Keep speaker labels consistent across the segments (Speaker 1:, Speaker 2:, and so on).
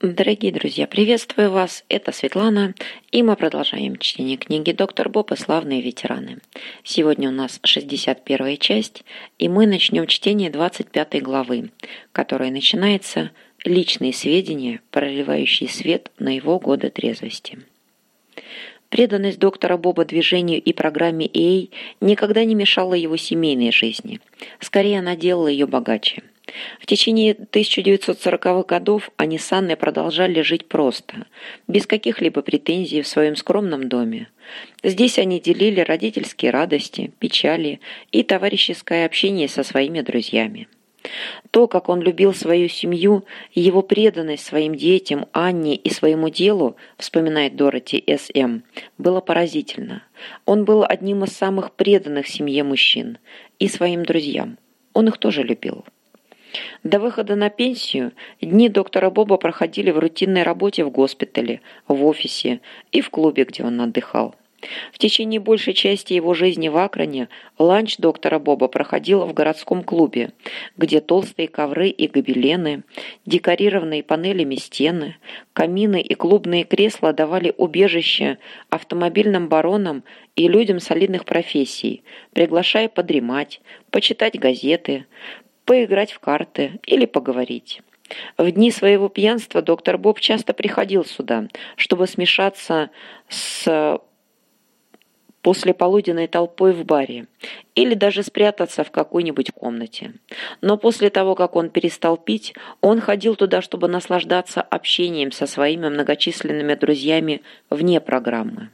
Speaker 1: Дорогие друзья, приветствую вас, это Светлана, и мы продолжаем чтение книги «Доктор Боб и славные ветераны». Сегодня у нас 61-я часть, и мы начнем чтение 25 главы, которая начинается «Личные сведения, проливающие свет на его годы трезвости». Преданность доктора Боба движению и программе AA никогда не мешала его семейной жизни, скорее она делала ее богаче. В течение 1940-х годов они с Анной продолжали жить просто, без каких-либо претензий в своем скромном доме. Здесь они делили родительские радости, печали и товарищеское общение со своими друзьями. То, как он любил свою семью, его преданность своим детям, Анне и своему делу, вспоминает Дороти С.М., было поразительно. Он был одним из самых преданных семье мужчин и своим друзьям. Он их тоже любил. До выхода на пенсию дни доктора Боба проходили в рутинной работе в госпитале, в офисе и в клубе, где он отдыхал. В течение большей части его жизни в Акроне ланч доктора Боба проходил в городском клубе, где толстые ковры и гобелены, декорированные панелями стены, камины и клубные кресла давали убежище автомобильным баронам и людям солидных профессий, приглашая подремать, почитать газеты, поиграть в карты или поговорить. В дни своего пьянства доктор Боб часто приходил сюда, чтобы смешаться с послеполуденной толпой в баре или даже спрятаться в какой-нибудь комнате. Но после того, как он перестал пить, он ходил туда, чтобы наслаждаться общением со своими многочисленными друзьями вне программы.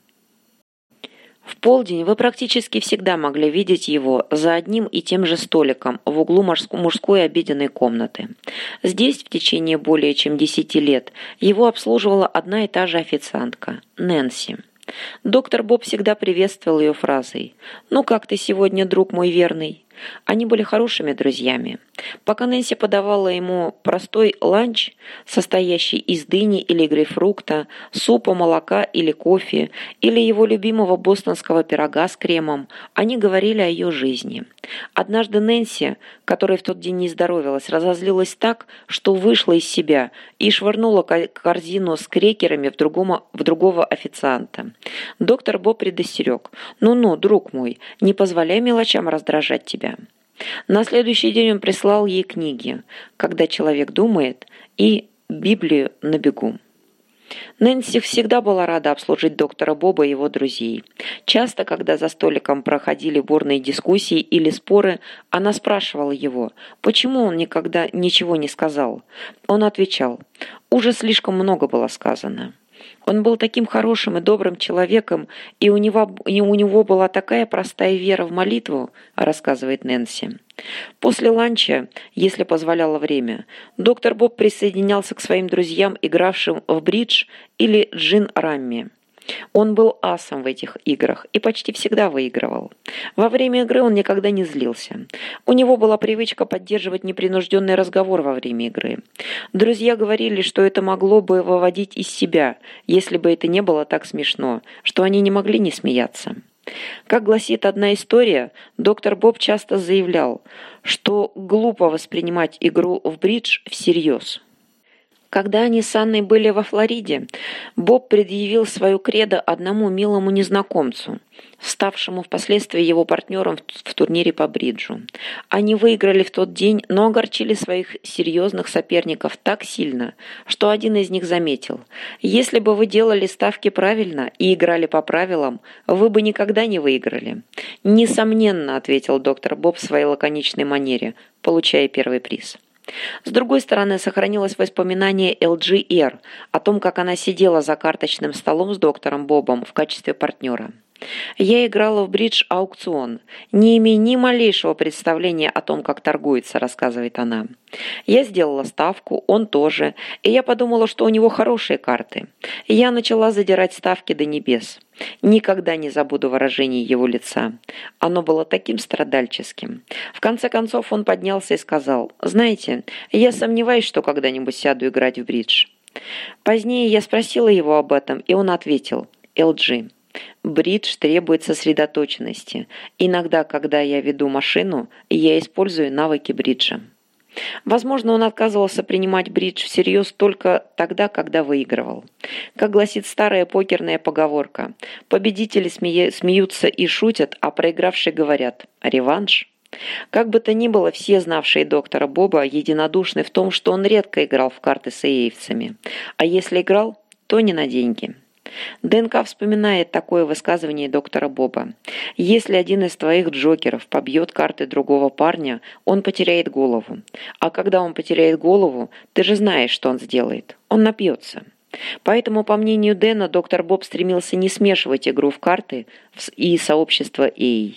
Speaker 1: В полдень вы практически всегда могли видеть его за одним и тем же столиком в углу мужской обеденной комнаты. Здесь в течение более чем 10 лет его обслуживала одна и та же официантка – Нэнси. Доктор Боб всегда приветствовал ее фразой «Ну как ты сегодня, друг мой верный?». Они были хорошими друзьями. Пока Нэнси подавала ему простой ланч, состоящий из дыни или грейпфрукта, супа, молока или кофе, или его любимого бостонского пирога с кремом, они говорили о ее жизни. Однажды Нэнси, которая в тот день не здоровилась, разозлилась так, что вышла из себя и швырнула корзину с крекерами в другого официанта. Доктор Боб предостерег: «Ну-ну, друг мой, не позволяй мелочам раздражать тебя». На следующий день он прислал ей книги «Когда человек думает» и «Библию на бегу». Нэнси всегда была рада обслужить доктора Боба и его друзей. Часто, когда за столиком проходили бурные дискуссии или споры, она спрашивала его, почему он никогда ничего не сказал. Он отвечал: «Уже слишком много было сказано». Он был таким хорошим и добрым человеком, и у него была такая простая вера в молитву, рассказывает Нэнси. После ланча, если позволяло время, доктор Боб присоединялся к своим друзьям, игравшим в бридж или джин-рамми. Он был асом в этих играх и почти всегда выигрывал. Во время игры он никогда не злился. У него была привычка поддерживать непринужденный разговор во время игры. Друзья говорили, что это могло бы выводить из себя, если бы это не было так смешно, что они не могли не смеяться. Как гласит одна история, доктор Боб часто заявлял, что глупо воспринимать игру в бридж всерьез. Когда они с Анной были во Флориде, Боб предъявил свою кредо одному милому незнакомцу, ставшему впоследствии его партнером в турнире по бриджу. Они выиграли в тот день, но огорчили своих серьезных соперников так сильно, что один из них заметил: «Если бы вы делали ставки правильно и играли по правилам, вы бы никогда не выиграли». «Несомненно», — ответил доктор Боб в своей лаконичной манере, получая первый приз. С другой стороны, сохранилось воспоминание Л.Джи.Р. о том, как она сидела за карточным столом с доктором Бобом в качестве партнера. «Я играла в бридж-аукцион, не имея ни малейшего представления о том, как торгуется», — рассказывает она. «Я сделала ставку, он тоже, и я подумала, что у него хорошие карты. Я начала задирать ставки до небес. Никогда не забуду выражение его лица. Оно было таким страдальческим. В конце концов он поднялся и сказал: «Знаете, я сомневаюсь, что когда-нибудь сяду играть в бридж». Позднее я спросила его об этом, и он ответил: «Л.Джи, бридж требует сосредоточенности. Иногда, когда я веду машину, я использую навыки бриджа». Возможно, он отказывался принимать бридж всерьез только тогда, когда выигрывал. Как гласит старая покерная поговорка, победители смеются и шутят, а проигравшие говорят «реванш». Как бы то ни было, все знавшие доктора Боба единодушны в том, что он редко играл в карты с эйвцами, а если играл, то не на деньги. ДНК вспоминает такое высказывание доктора Боба. «Если один из твоих джокеров побьет карты другого парня, он потеряет голову. А когда он потеряет голову, ты же знаешь, что он сделает. Он напьется». Поэтому, по мнению Дэна, доктор Боб стремился не смешивать игру в карты и сообщество Эй.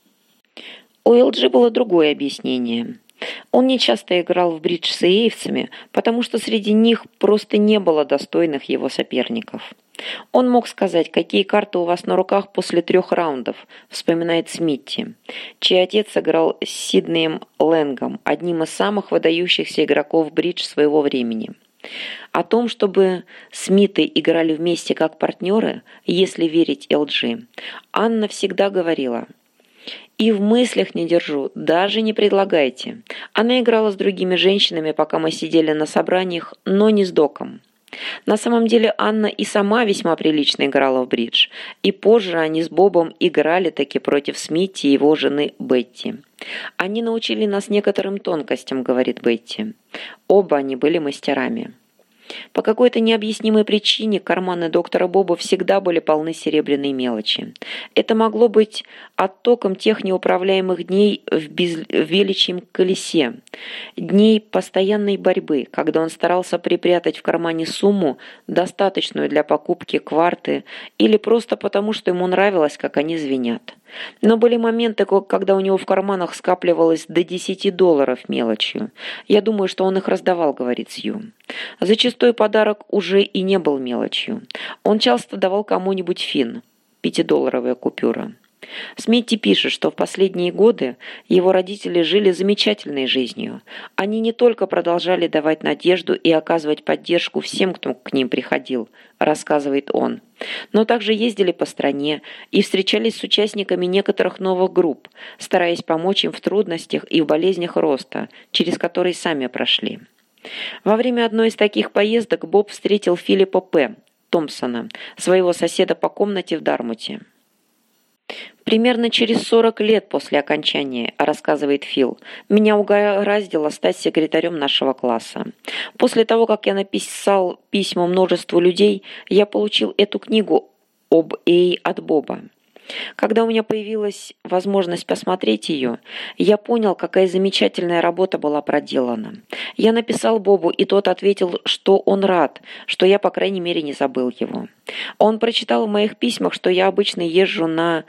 Speaker 1: У ЛГ было другое объяснение. Он не часто играл в бридж с эйвцами, потому что среди них просто не было достойных его соперников. Он мог сказать, какие карты у вас на руках после 3 раундов, вспоминает Смитти, чей отец играл с Сиднеем Лэнгом, одним из самых выдающихся игроков бридж своего времени. О том, чтобы Смиты играли вместе как партнеры, если верить ЛГ, Анна всегда говорила: «И в мыслях не держу, даже не предлагайте». Она играла с другими женщинами, пока мы сидели на собраниях, но не с Доком. На самом деле Анна и сама весьма прилично играла в бридж, и позже они с Бобом играли таки против Смитти и его жены Бетти. «Они научили нас некоторым тонкостям», — говорит Бетти. Оба они были мастерами. По какой-то необъяснимой причине карманы доктора Боба всегда были полны серебряной мелочи. Это могло быть оттоком тех неуправляемых дней в величьем колесе, дней постоянной борьбы, когда он старался припрятать в кармане сумму, достаточную для покупки кварты, или просто потому, что ему нравилось, как они звенят. Но были моменты, когда у него в карманах скапливалось до $10 мелочью. Я думаю, что он их раздавал, говорит Сью. Зачастую подарок уже и не был мелочью. Он часто давал кому-нибудь фин, 5-долларовая купюра. Смитти пишет, что в последние годы его родители жили замечательной жизнью. Они не только продолжали давать надежду и оказывать поддержку всем, кто к ним приходил, рассказывает он, но также ездили по стране и встречались с участниками некоторых новых групп, стараясь помочь им в трудностях и в болезнях роста, через которые сами прошли. Во время одной из таких поездок Боб встретил Филиппа П. Томпсона, своего соседа по комнате в Дармуте. «Примерно через 40 лет после окончания, — рассказывает Фил, — меня угораздило стать секретарем нашего класса. После того, как я написал письма множеству людей, я получил эту книгу об Эй от Боба. Когда у меня появилась возможность посмотреть ее, я понял, какая замечательная работа была проделана. Я написал Бобу, и тот ответил, что он рад, что я, по крайней мере, не забыл его. Он прочитал в моих письмах, что я обычно езжу на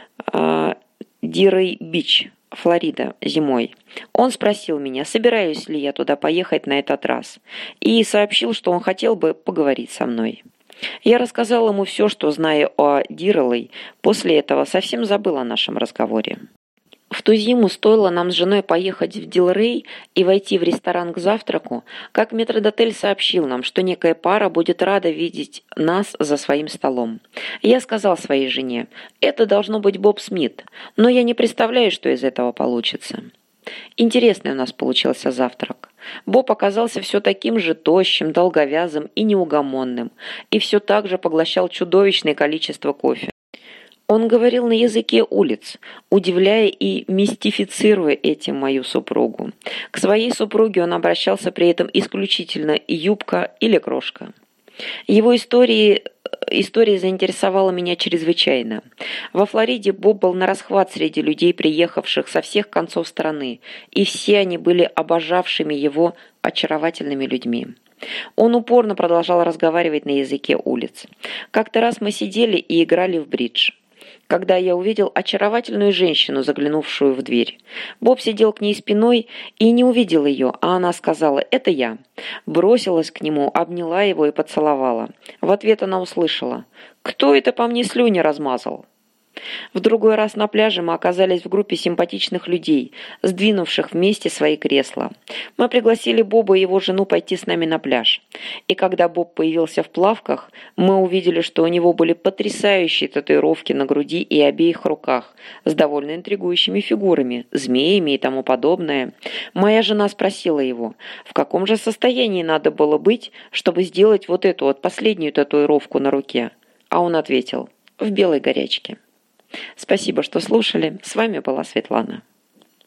Speaker 1: Дирей-Бич, Флорида, зимой. Он спросил меня, собираюсь ли я туда поехать на этот раз, и сообщил, что он хотел бы поговорить со мной. Я рассказал ему все, что знаю о Дирелой, после этого совсем забыл о нашем разговоре. В ту зиму стоило нам с женой поехать в Дилрей и войти в ресторан к завтраку, как метрдотель сообщил нам, что некая пара будет рада видеть нас за своим столом. Я сказал своей жене, это должно быть Боб Смит, но я не представляю, что из этого получится. Интересный у нас получился завтрак. Боб оказался все таким же тощим, долговязым и неугомонным, и все так же поглощал чудовищное количество кофе. Он говорил на языке улиц, удивляя и мистифицируя этим мою супругу. К своей супруге он обращался при этом исключительно «юбка» или «крошка». Его история заинтересовала меня чрезвычайно. Во Флориде Боб был нарасхват среди людей, приехавших со всех концов страны, и все они были обожавшими его очаровательными людьми. Он упорно продолжал разговаривать на языке улиц. Как-то раз мы сидели и играли в бридж, когда я увидел очаровательную женщину, заглянувшую в дверь. Боб сидел к ней спиной и не увидел ее, а она сказала «это я». Бросилась к нему, обняла его и поцеловала. В ответ она услышала «кто это по мне слюни размазал?». В другой раз на пляже мы оказались в группе симпатичных людей, сдвинувших вместе свои кресла. Мы пригласили Боба и его жену пойти с нами на пляж. И когда Боб появился в плавках, мы увидели, что у него были потрясающие татуировки на груди и обеих руках, с довольно интригующими фигурами, змеями и тому подобное. Моя жена спросила его, в каком же состоянии надо было быть, чтобы сделать вот эту вот последнюю татуировку на руке. А он ответил: в белой горячке. Спасибо, что слушали. С вами была Светлана.